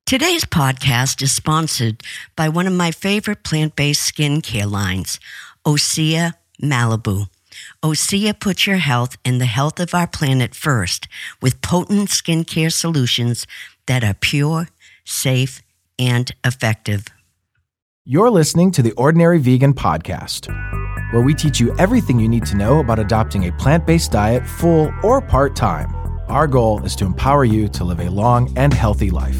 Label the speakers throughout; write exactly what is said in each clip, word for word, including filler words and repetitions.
Speaker 1: Today's podcast is sponsored by one of my favorite plant-based skincare lines, Osea Malibu. Osea puts your health and the health of our planet first with potent skincare solutions that are pure, safe, and effective.
Speaker 2: You're listening to the Ordinary Vegan Podcast, where we teach you everything you need to know about adopting a plant-based diet full or part-time. Our goal is to empower you to live a long and healthy life.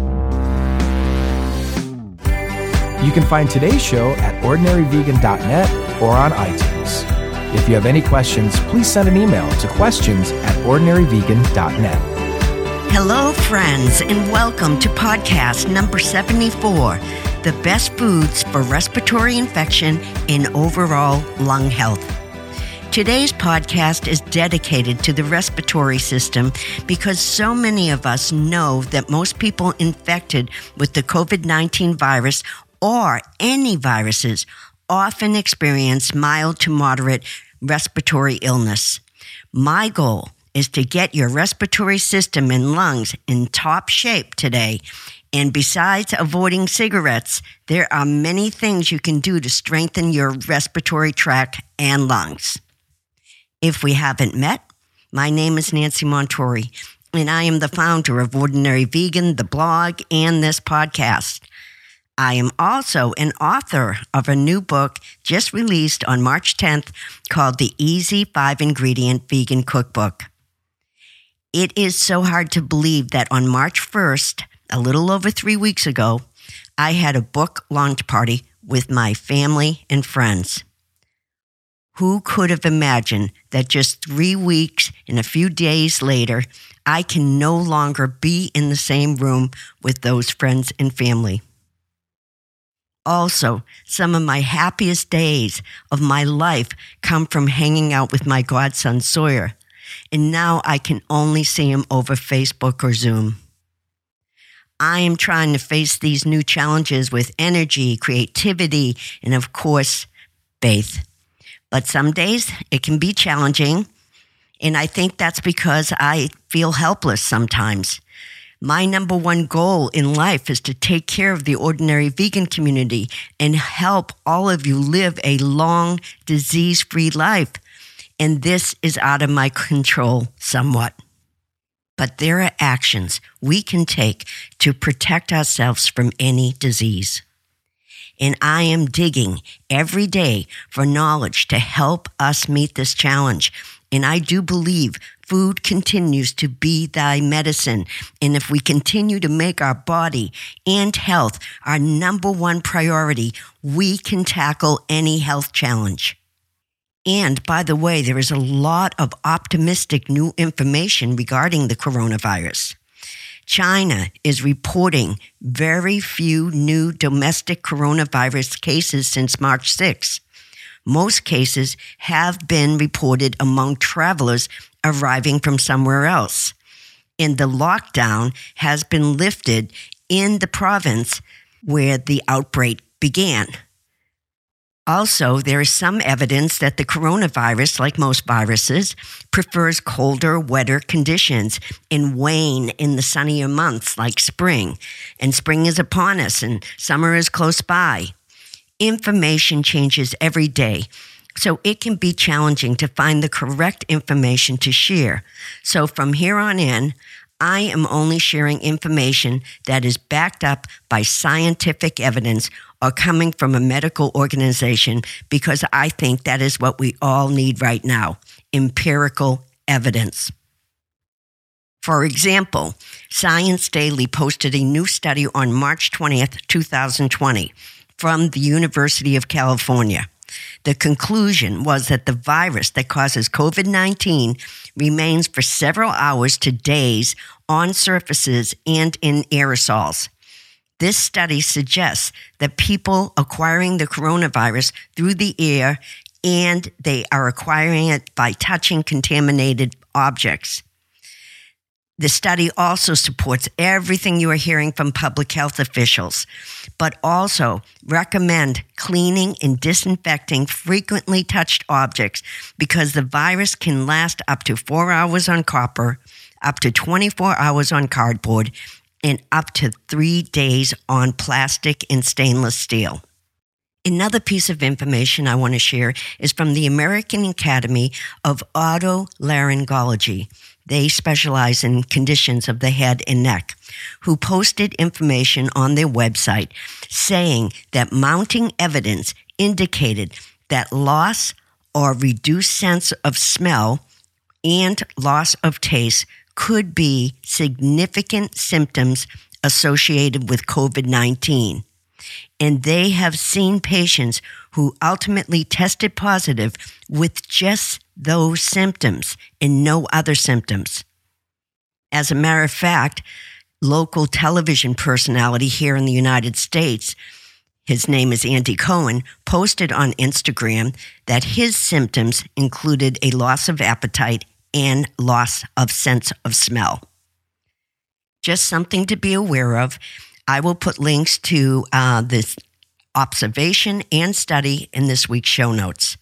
Speaker 2: You can find today's show at ordinary vegan dot net or on iTunes. If you have any questions, please send an email to questions at ordinary vegan dot net.
Speaker 1: Hello, friends, and welcome to podcast number seventy-four, The Best Foods for Respiratory Infection and Overall Lung Health. Today's podcast is dedicated to the respiratory system because so many of us know that most people infected with the covid nineteen virus or any viruses often experience mild to moderate respiratory illness. My goal is to get your respiratory system and lungs in top shape today. And besides avoiding cigarettes, there are many things you can do to strengthen your respiratory tract and lungs. If we haven't met, my name is Nancy Montori, and I am the founder of Ordinary Vegan, the blog, and this podcast. I am also an author of a new book just released on March tenth called The Easy Five-Ingredient Vegan Cookbook. It is so hard to believe that on March first, a little over three weeks ago, I had a book launch party with my family and friends. Who could have imagined that just three weeks and a few days later, I can no longer be in the same room with those friends and family? Also, some of my happiest days of my life come from hanging out with my godson Sawyer, and now I can only see him over Facebook or Zoom. I am trying to face these new challenges with energy, creativity, and of course, faith. But some days it can be challenging, and I think that's because I feel helpless sometimes. My number one goal in life is to take care of the ordinary vegan community and help all of you live a long, disease-free life. And this is out of my control somewhat. But there are actions we can take to protect ourselves from any disease. And I am digging every day for knowledge to help us meet this challenge. And I do believe food continues to be thy medicine. And if we continue to make our body and health our number one priority, we can tackle any health challenge. And by the way, there is a lot of optimistic new information regarding the coronavirus. China is reporting very few new domestic coronavirus cases since March sixth. Most cases have been reported among travelers arriving from somewhere else. And the lockdown has been lifted in the province where the outbreak began. Also, there is some evidence that the coronavirus, like most viruses, prefers colder, wetter conditions and wane in the sunnier months like spring. And spring is upon us and summer is close by. Information changes every day, so it can be challenging to find the correct information to share. So from here on in, I am only sharing information that is backed up by scientific evidence or coming from a medical organization because I think that is what we all need right now, empirical evidence. For example, Science Daily posted a new study on March twentieth, twenty twenty from the University of California. The conclusion was that the virus that causes covid nineteen remains for several hours to days on surfaces and in aerosols. This study suggests that people acquiring the coronavirus through the air and they are acquiring it by touching contaminated objects. The study also supports everything you are hearing from public health officials, but also recommend cleaning and disinfecting frequently touched objects because the virus can last up to four hours on copper, up to twenty-four hours on cardboard, and up to three days on plastic and stainless steel. Another piece of information I want to share is from the American Academy of Otolaryngology. They specialize in conditions of the head and neck, who posted information on their website saying that mounting evidence indicated that loss or reduced sense of smell and loss of taste could be significant symptoms associated with covid nineteen. And they have seen patients who ultimately tested positive with just those symptoms and no other symptoms. As a matter of fact, local television personality here in the United States, his name is Andy Cohen, posted on Instagram that his symptoms included a loss of appetite and loss of sense of smell. Just something to be aware of. I will put links to uh, this observation and study in this week's show notes.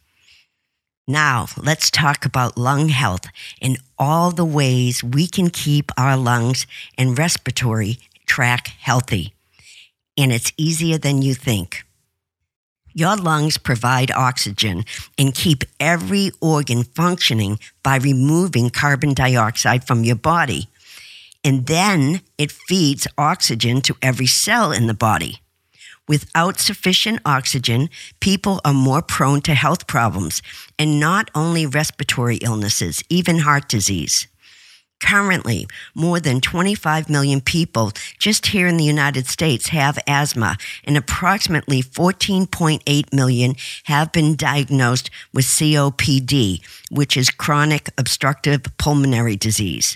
Speaker 1: Now, let's talk about lung health and all the ways we can keep our lungs and respiratory tract healthy. And it's easier than you think. Your lungs provide oxygen and keep every organ functioning by removing carbon dioxide from your body. And then it feeds oxygen to every cell in the body. Without sufficient oxygen, people are more prone to health problems, and not only respiratory illnesses, even heart disease. Currently, more than twenty-five million people just here in the United States have asthma, and approximately fourteen point eight million have been diagnosed with C O P D, which is chronic obstructive pulmonary disease.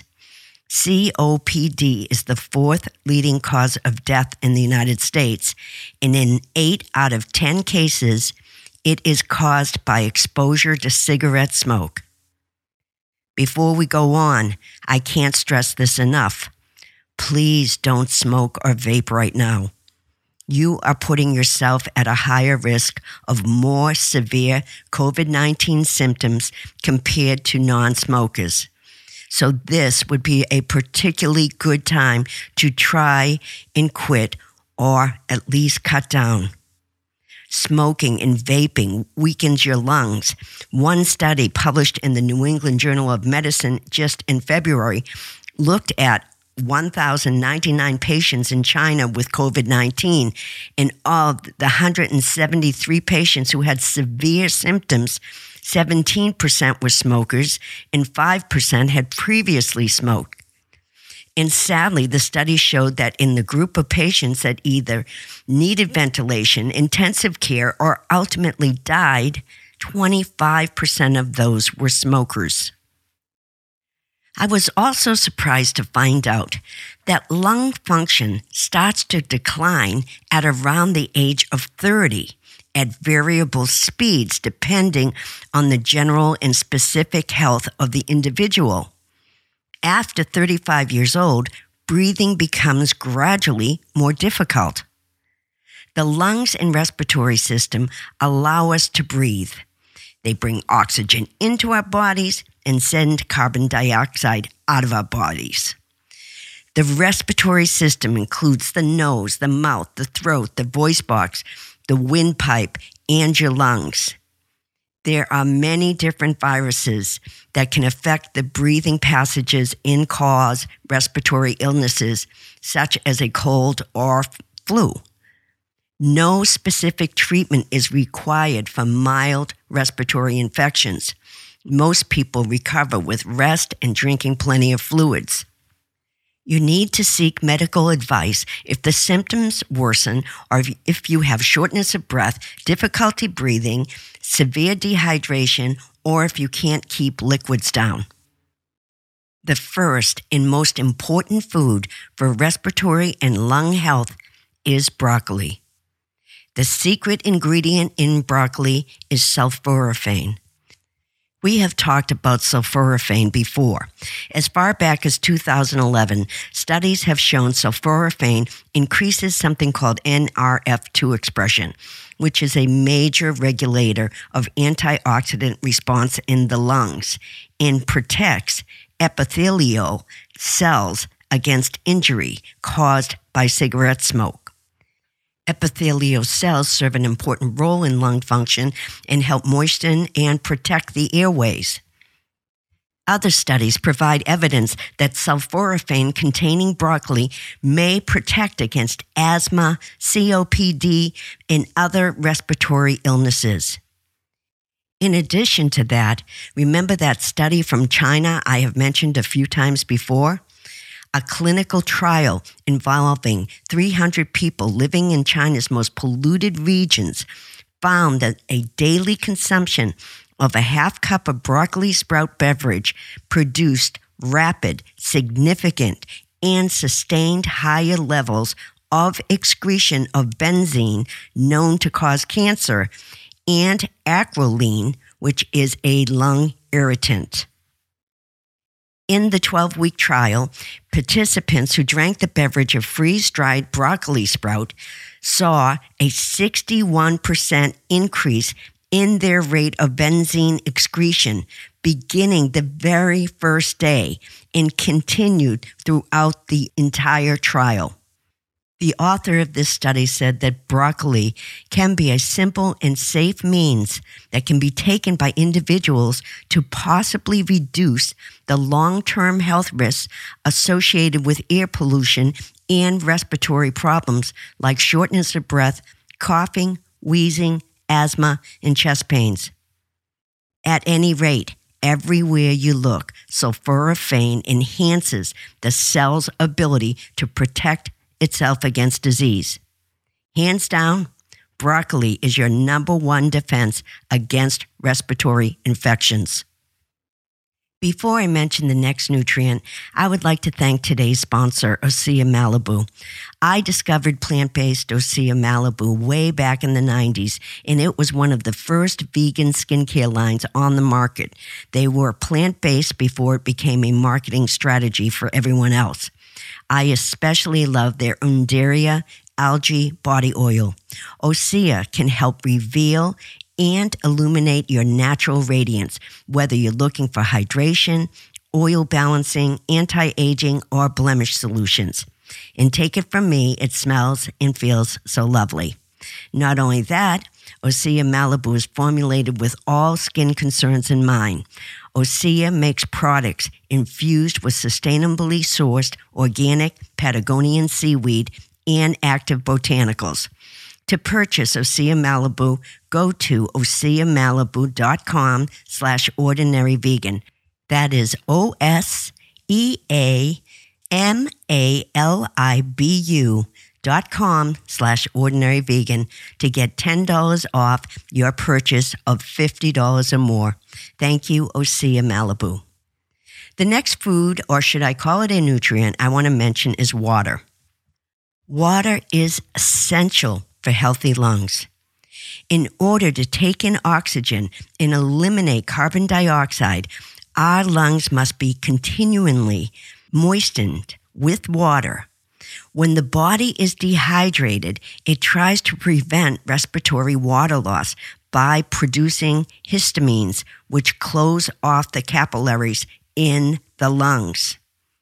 Speaker 1: C O P D is the fourth leading cause of death in the United States, and in eight out of ten cases, it is caused by exposure to cigarette smoke. Before we go on, I can't stress this enough. Please don't smoke or vape right now. You are putting yourself at a higher risk of more severe covid nineteen symptoms compared to non-smokers. So this would be a particularly good time to try and quit or at least cut down. Smoking and vaping weakens your lungs. One study published in the New England Journal of Medicine just in February looked at one thousand ninety-nine patients in China with covid nineteen, and of the one hundred seventy-three patients who had severe symptoms, seventeen percent were smokers and five percent had previously smoked. And sadly, the study showed that in the group of patients that either needed ventilation, intensive care, or ultimately died, twenty-five percent of those were smokers. I was also surprised to find out that lung function starts to decline at around the age of thirty at variable speeds depending on the general and specific health of the individual. After thirty-five years old, breathing becomes gradually more difficult. The lungs and respiratory system allow us to breathe. They bring oxygen into our bodies and send carbon dioxide out of our bodies. The respiratory system includes the nose, the mouth, the throat, the voice box, the windpipe, and your lungs. There are many different viruses that can affect the breathing passages and cause respiratory illnesses, such as a cold or flu. No specific treatment is required for mild respiratory infections. Most people recover with rest and drinking plenty of fluids. You need to seek medical advice if the symptoms worsen or if you have shortness of breath, difficulty breathing, severe dehydration, or if you can't keep liquids down. The first and most important food for respiratory and lung health is broccoli. The secret ingredient in broccoli is sulforaphane. We have talked about sulforaphane before. As far back as two thousand eleven, studies have shown sulforaphane increases something called N R F two expression, which is a major regulator of antioxidant response in the lungs and protects epithelial cells against injury caused by cigarette smoke. Epithelial cells serve an important role in lung function and help moisten and protect the airways. Other studies provide evidence that sulforaphane-containing broccoli may protect against asthma, C O P D, and other respiratory illnesses. In addition to that, remember that study from China I have mentioned a few times before? A clinical trial involving three hundred people living in China's most polluted regions found that a daily consumption of a half cup of broccoli sprout beverage produced rapid, significant, and sustained higher levels of excretion of benzene known to cause cancer and acrolein, which is a lung irritant. In the twelve-week trial, participants who drank the beverage of freeze-dried broccoli sprout saw a sixty-one percent increase in their rate of benzene excretion beginning the very first day and continued throughout the entire trial. The author of this study said that broccoli can be a simple and safe means that can be taken by individuals to possibly reduce the long-term health risks associated with air pollution and respiratory problems like shortness of breath, coughing, wheezing, asthma, and chest pains. At any rate, everywhere you look, sulforaphane enhances the cell's ability to protect itself against disease. Hands down, broccoli is your number one defense against respiratory infections. Before I mention the next nutrient, I would like to thank today's sponsor, Osea Malibu. I discovered plant-based Osea Malibu way back in the nineties, and it was one of the first vegan skincare lines on the market. They were plant-based before it became a marketing strategy for everyone else. I especially love their Undaria algae body oil. Osea can help reveal and illuminate your natural radiance, whether you're looking for hydration, oil balancing, anti-aging, or blemish solutions. And take it from me, it smells and feels so lovely. Not only that, Osea Malibu is formulated with all skin concerns in mind. Osea makes products infused with sustainably sourced organic Patagonian seaweed and active botanicals. To purchase Osea Malibu, go to oseamalibu.com slash ordinary vegan. That is O S E A M A L I B U dot com slash ordinary vegan to get ten dollars off your purchase of fifty dollars or more. Thank you, Osea Malibu. The next food, or should I call it a nutrient, I want to mention is water. Water is essential for healthy lungs. In order to take in oxygen and eliminate carbon dioxide, our lungs must be continually moistened with water. When the body is dehydrated, it tries to prevent respiratory water loss by producing histamines, which close off the capillaries in the lungs.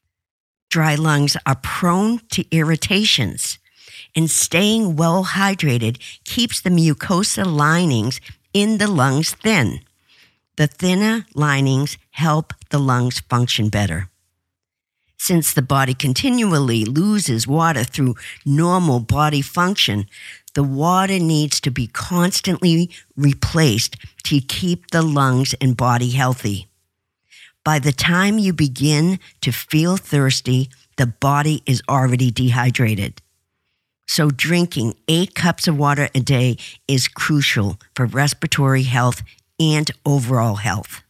Speaker 1: Dry lungs are prone to irritations, and staying well hydrated keeps the mucosa linings in the lungs thin. The thinner linings help the lungs function better. Since the body continually loses water through normal body function, the water needs to be constantly replaced to keep the lungs and body healthy. By the time you begin to feel thirsty, the body is already dehydrated. So drinking eight cups of water a day is crucial for respiratory health and overall health.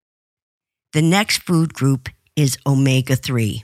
Speaker 1: The next food group is omega three.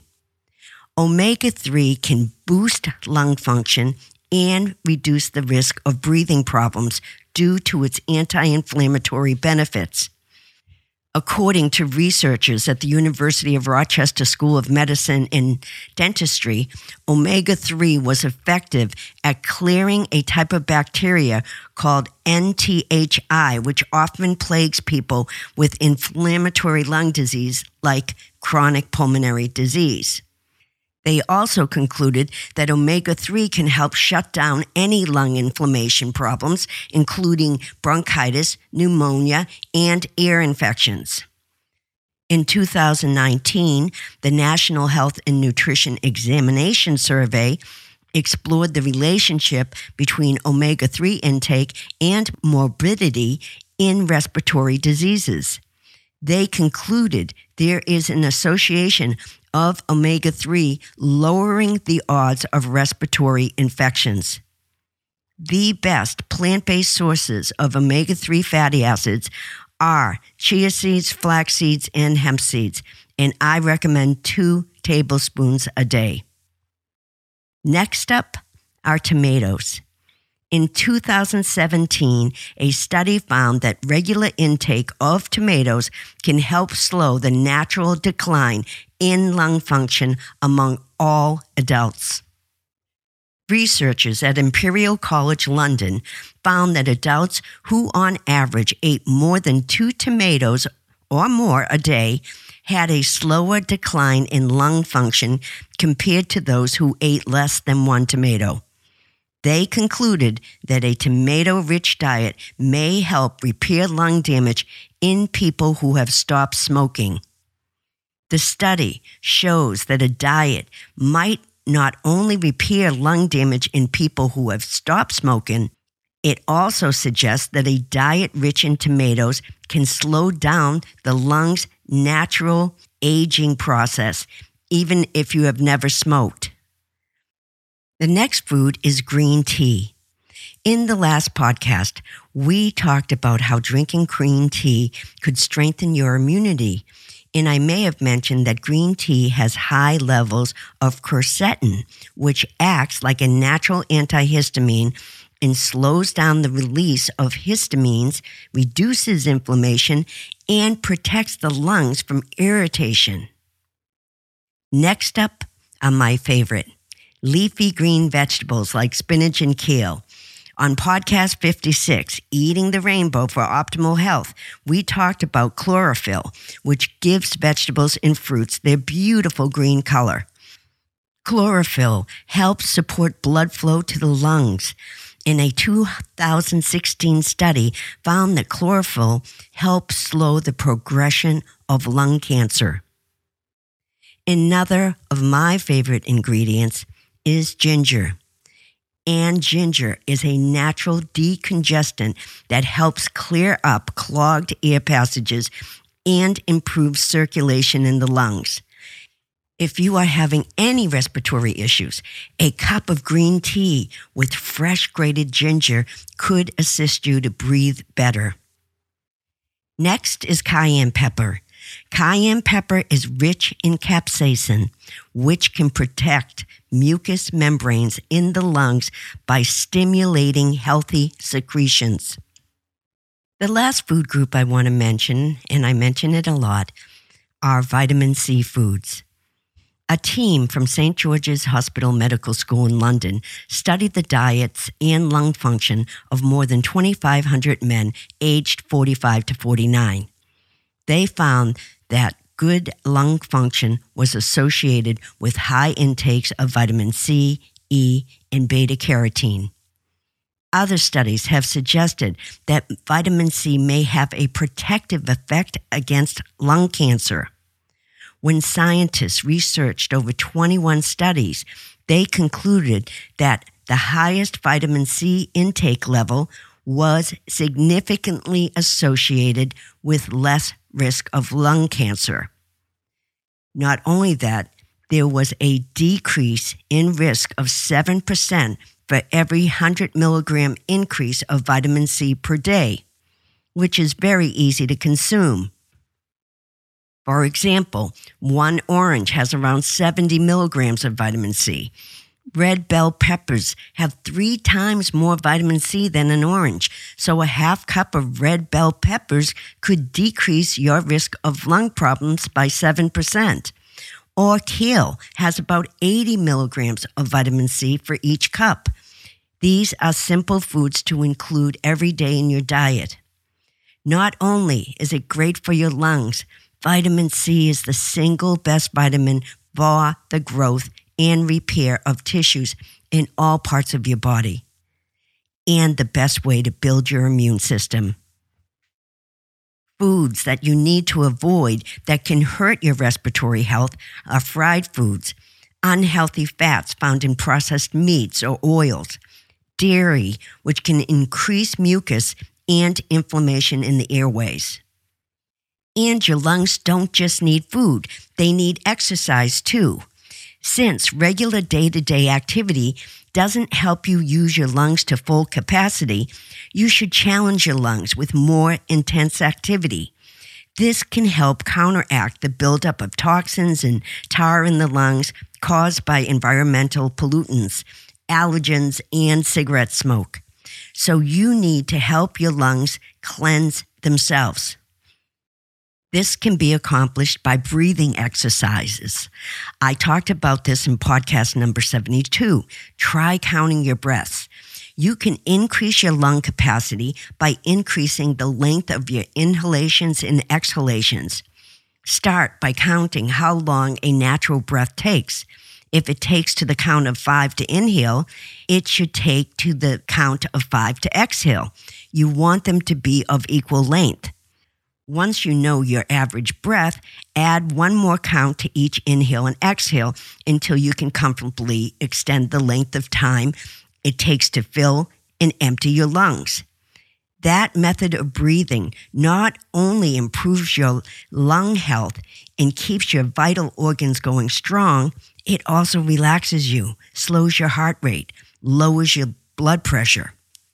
Speaker 1: omega three can boost lung function and reduce the risk of breathing problems due to its anti-inflammatory benefits. According to researchers at the University of Rochester School of Medicine and Dentistry, omega three was effective at clearing a type of bacteria called N T H I, which often plagues people with inflammatory lung disease like chronic pulmonary disease. They also concluded that omega three can help shut down any lung inflammation problems, including bronchitis, pneumonia, and ear infections. In two thousand nineteen, the National Health and Nutrition Examination Survey explored the relationship between omega three intake and morbidity in respiratory diseases. They concluded there is an association of omega three lowering the odds of respiratory infections. The best plant-based sources of omega three fatty acids are chia seeds, flax seeds, and hemp seeds, and I recommend two tablespoons a day. Next up are tomatoes. In two thousand seventeen, a study found that regular intake of tomatoes can help slow the natural decline in lung function among all adults. Researchers at Imperial College London found that adults who on average ate more than two tomatoes or more a day had a slower decline in lung function compared to those who ate less than one tomato. They concluded that a tomato-rich diet may help repair lung damage in people who have stopped smoking. The study shows that a diet might not only repair lung damage in people who have stopped smoking, it also suggests that a diet rich in tomatoes can slow down the lung's natural aging process, even if you have never smoked. The next food is green tea. In the last podcast, we talked about how drinking green tea could strengthen your immunity, and I may have mentioned that green tea has high levels of quercetin, which acts like a natural antihistamine and slows down the release of histamines, reduces inflammation, and protects the lungs from irritation. Next up are my favorite, leafy green vegetables like spinach and kale. On podcast fifty-six, Eating the Rainbow for Optimal Health, we talked about chlorophyll, which gives vegetables and fruits their beautiful green color. Chlorophyll helps support blood flow to the lungs. And a two thousand sixteen study found that chlorophyll helps slow the progression of lung cancer. Another of my favorite ingredients is ginger. And ginger is a natural decongestant that helps clear up clogged air passages and improves circulation in the lungs. If you are having any respiratory issues, a cup of green tea with fresh grated ginger could assist you to breathe better. Next is cayenne pepper. Cayenne pepper is rich in capsaicin, which can protect mucous membranes in the lungs by stimulating healthy secretions. The last food group I want to mention, and I mention it a lot, are vitamin C foods. A team from Saint George's Hospital Medical School in London studied the diets and lung function of more than twenty-five hundred men aged forty-five to forty-nine. They found that good lung function was associated with high intakes of vitamin C, E, and beta-carotene. Other studies have suggested that vitamin C may have a protective effect against lung cancer. When scientists researched over twenty-one studies, they concluded that the highest vitamin C intake level was significantly associated with less risk of lung cancer. Not only that, there was a decrease in risk of seven percent for every one hundred milligram increase of vitamin C per day, which is very easy to consume. For example, one orange has around seventy milligrams of vitamin C. Red bell peppers have three times more vitamin C than an orange, so a half cup of red bell peppers could decrease your risk of lung problems by seven percent. Or kale has about eighty milligrams of vitamin C for each cup. These are simple foods to include every day in your diet. Not only is it great for your lungs, vitamin C is the single best vitamin for the growth and repair of tissues in all parts of your body, and the best way to build your immune system. Foods that you need to avoid that can hurt your respiratory health are fried foods, unhealthy fats found in processed meats or oils, dairy, which can increase mucus and inflammation in the airways. And your lungs don't just need food, they need exercise too. Since regular day-to-day activity doesn't help you use your lungs to full capacity, you should challenge your lungs with more intense activity. This can help counteract the buildup of toxins and tar in the lungs caused by environmental pollutants, allergens, and cigarette smoke. So you need to help your lungs cleanse themselves. This can be accomplished by breathing exercises. I talked about this in podcast number seventy-two. Try counting your breaths. You can increase your lung capacity by increasing the length of your inhalations and exhalations. Start by counting how long a natural breath takes. If it takes to the count of five to inhale, it should take to the count of five to exhale. You want them to be of equal length. Once you know your average breath, add one more count to each inhale and exhale until you can comfortably extend the length of time it takes to fill and empty your lungs. That method of breathing not only improves your lung health and keeps your vital organs going strong, it also relaxes you, slows your heart rate, lowers your blood pressure.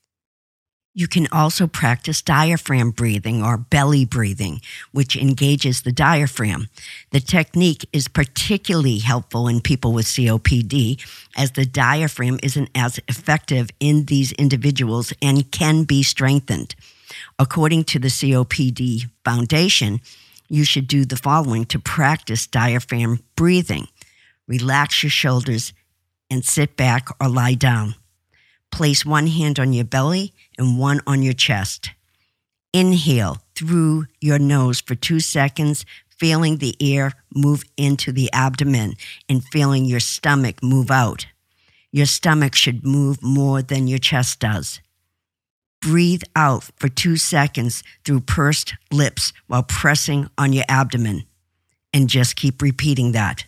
Speaker 1: You can also practice diaphragm breathing or belly breathing, which engages the diaphragm. The technique is particularly helpful in people with C O P D, as the diaphragm isn't as effective in these individuals and can be strengthened. According to the C O P D Foundation, you should do the following to practice diaphragm breathing. Relax your shoulders and sit back or lie down. Place one hand on your belly and one on your chest. Inhale through your nose for two seconds, feeling the air move into the abdomen and feeling your stomach move out. Your stomach should move more than your chest does. Breathe out for two seconds through pursed lips while pressing on your abdomen, and just keep repeating that.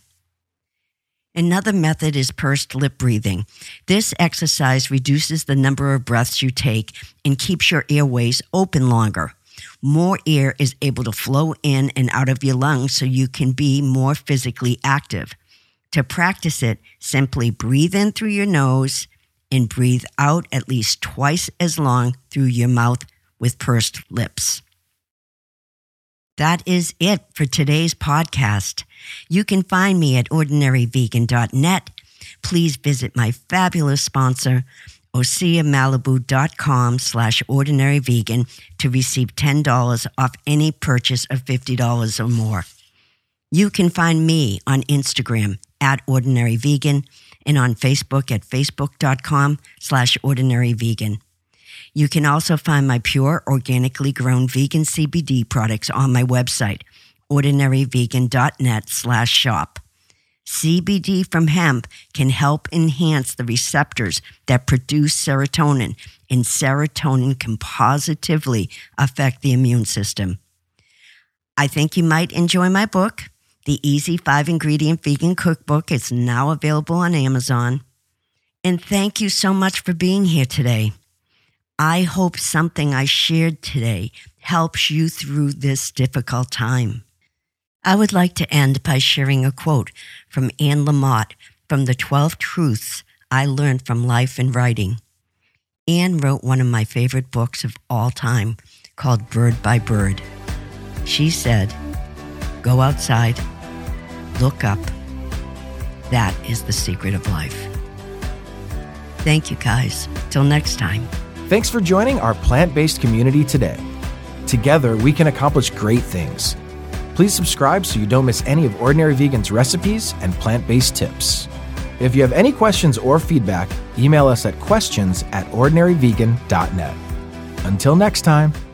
Speaker 1: Another method is pursed lip breathing. This exercise reduces the number of breaths you take and keeps your airways open longer. More air is able to flow in and out of your lungs so you can be more physically active. To practice it, simply breathe in through your nose and breathe out at least twice as long through your mouth with pursed lips. That is it for today's podcast. You can find me at ordinary vegan dot net. Please visit my fabulous sponsor, osea malibu dot com slash ordinary vegan, to receive ten dollars off any purchase of fifty dollars or more. You can find me on Instagram at ordinary vegan and on Facebook at facebook dot com slash ordinary vegan. You can also find my pure, organically grown vegan C B D products on my website, ordinary vegan dot net slash shop. C B D from hemp can help enhance the receptors that produce serotonin, and serotonin can positively affect the immune system. I think you might enjoy my book, The Easy Five-Ingredient Vegan Cookbook. It's now available on Amazon. And thank you so much for being here today. I hope something I shared today helps you through this difficult time. I would like to end by sharing a quote from Anne Lamott from the twelve Truths I Learned from Life and Writing. Anne wrote one of my favorite books of all time called Bird by Bird. She said, "Go outside, look up. That is the secret of life." Thank you, guys. Till next time.
Speaker 2: Thanks for joining our plant-based community today. Together, we can accomplish great things. Please subscribe so you don't miss any of Ordinary Vegan's recipes and plant-based tips. If you have any questions or feedback, email us at questions at ordinary vegan dot net. Until next time.